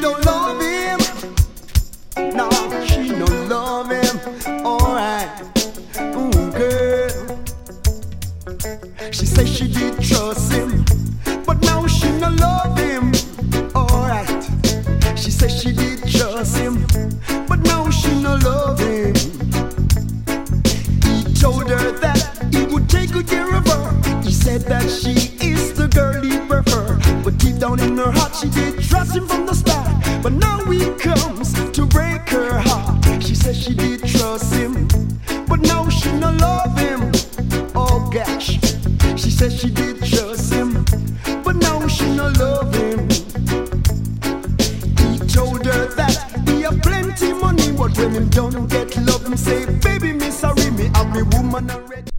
don't love him. No, she don't love him. Alright, ooh girl. She said she did trust him, but now she don't love him. Alright, she said she did trust him, but now she don't love him. He told her that he would take good care of her. He said that she is the girl he prefer, but deep down in her heart she did trust him from the start. But now he comes to break her heart. She said she did trust him, but now she no love him. Oh gosh, she said she did trust him, but now she no love him. He told her that he have plenty money, but when him don't get love, him say, baby, me sorry, me have me woman already.